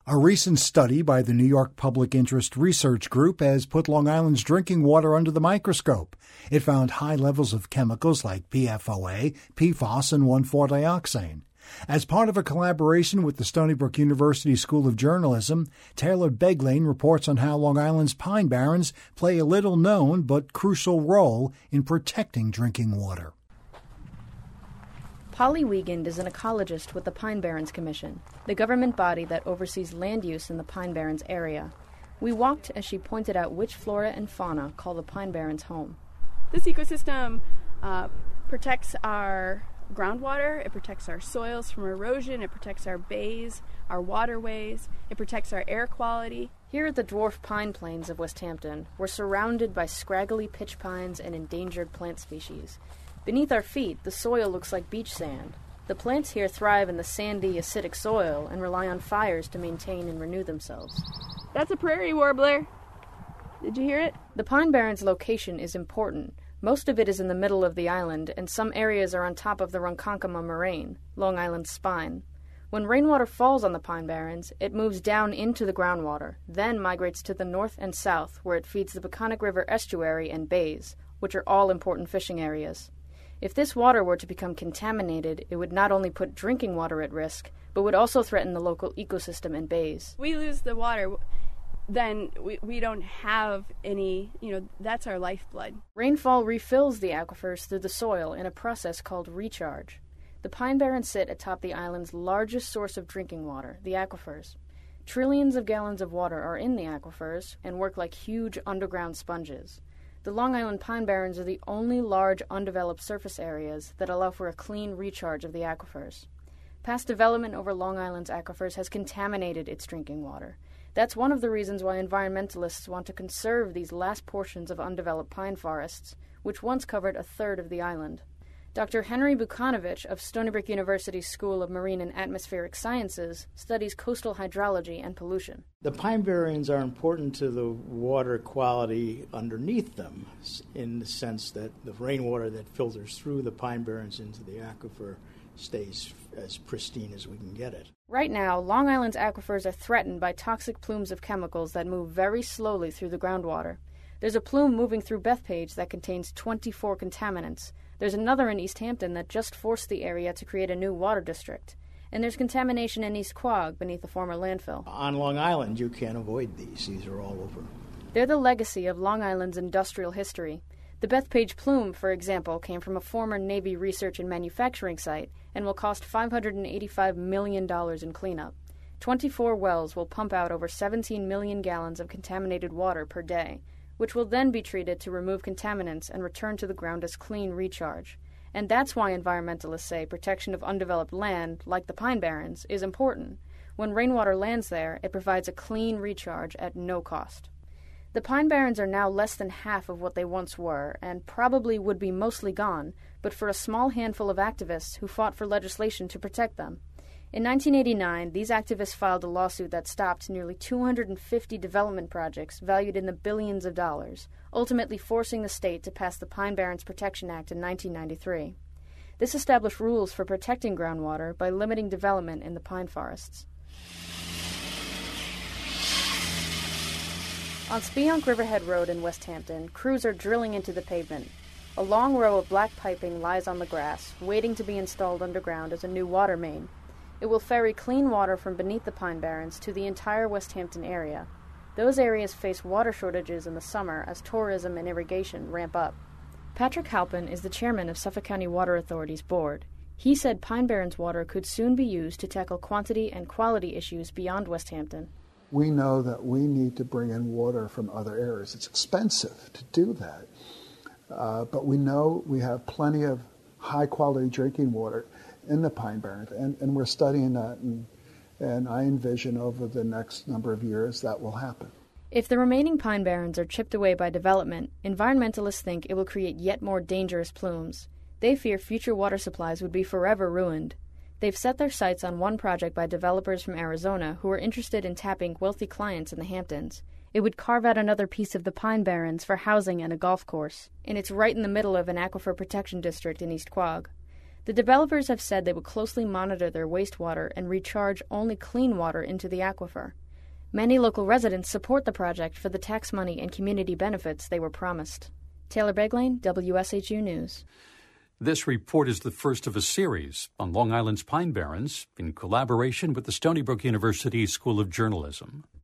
A recent study by the New York Public Interest Research Group has put Long Island's drinking water under the microscope. It found high levels of chemicals like PFOA, PFOS, and 1,4-dioxane. As part of a collaboration with the Stony Brook University School of Journalism, Taylor Beglane reports on how Long Island's pine barrens play a little-known but crucial role in protecting drinking water. Polly Wiegand is an ecologist with the Pine Barrens Commission, the government body that oversees land use in the Pine Barrens area. We walked as she pointed out which flora and fauna call the Pine Barrens home. This ecosystem protects our groundwater, it protects our soils from erosion, it protects our bays, our waterways, it protects our air quality. Here at the dwarf pine plains of Westhampton, we're surrounded by scraggly pitch pines and endangered plant species. Beneath our feet, the soil looks like beach sand. The plants here thrive in the sandy, acidic soil and rely on fires to maintain and renew themselves. That's a prairie warbler. Did you hear it? The Pine Barrens location is important. Most of it is in the middle of the island, and some areas are on top of the Ronkonkoma moraine, Long Island's spine. When rainwater falls on the Pine Barrens, it moves down into the groundwater, then migrates to the north and south, where it feeds the Peconic River estuary and bays, which are all important fishing areas. If this water were to become contaminated, it would not only put drinking water at risk, but would also threaten the local ecosystem and bays. We lose the water, then we don't have any, that's our lifeblood. Rainfall refills the aquifers through the soil in a process called recharge. The Pine Barrens sit atop the island's largest source of drinking water, the aquifers. Trillions of gallons of water are in the aquifers and work like huge underground sponges. The Long Island Pine Barrens are the only large undeveloped surface areas that allow for a clean recharge of the aquifers. Past development over Long Island's aquifers has contaminated its drinking water. That's one of the reasons why environmentalists want to conserve these last portions of undeveloped pine forests, which once covered a third of the island. Dr. Henry Bukanovich of Stony Brook University's School of Marine and Atmospheric Sciences studies coastal hydrology and pollution. The pine barrens are important to the water quality underneath them in the sense that the rainwater that filters through the pine barrens into the aquifer stays as pristine as we can get it. Right now, Long Island's aquifers are threatened by toxic plumes of chemicals that move very slowly through the groundwater. There's a plume moving through Bethpage that contains 24 contaminants. There's another in East Hampton that just forced the area to create a new water district. And there's contamination in East Quogue beneath the former landfill. On Long Island, you can't avoid these. These are all over. They're the legacy of Long Island's industrial history. The Bethpage plume, for example, came from a former Navy research and manufacturing site and will cost $585 million in cleanup. 24 wells will pump out over 17 million gallons of contaminated water per day, which will then be treated to remove contaminants and return to the ground as clean recharge. And that's why environmentalists say protection of undeveloped land, like the Pine Barrens, is important. When rainwater lands there, it provides a clean recharge at no cost. The Pine Barrens are now less than half of what they once were, and probably would be mostly gone, but for a small handful of activists who fought for legislation to protect them. In 1989, these activists filed a lawsuit that stopped nearly 250 development projects valued in the billions of dollars, ultimately forcing the state to pass the Pine Barrens Protection Act in 1993. This established rules for protecting groundwater by limiting development in the pine forests. On Spionk Riverhead Road in Westhampton, crews are drilling into the pavement. A long row of black piping lies on the grass, waiting to be installed underground as a new water main. It will ferry clean water from beneath the Pine Barrens to the entire Westhampton area. Those areas face water shortages in the summer as tourism and irrigation ramp up. Patrick Halpin is the chairman of Suffolk County Water Authority's board. He said Pine Barrens water could soon be used to tackle quantity and quality issues beyond Westhampton. We know that we need to bring in water from other areas. It's expensive to do that, but we know we have plenty of high-quality drinking water in the Pine Barrens, and we're studying that, and I envision over the next number of years that will happen. If the remaining Pine Barrens are chipped away by development, environmentalists think it will create yet more dangerous plumes. They fear future water supplies would be forever ruined. They've set their sights on one project by developers from Arizona who are interested in tapping wealthy clients in the Hamptons. It would carve out another piece of the Pine Barrens for housing and a golf course, and it's right in the middle of an aquifer protection district in East Quogue. The developers have said they would closely monitor their wastewater and recharge only clean water into the aquifer. Many local residents support the project for the tax money and community benefits they were promised. Taylor Beglane, WSHU News. This report is the first of a series on Long Island's Pine Barrens in collaboration with the Stony Brook University School of Journalism.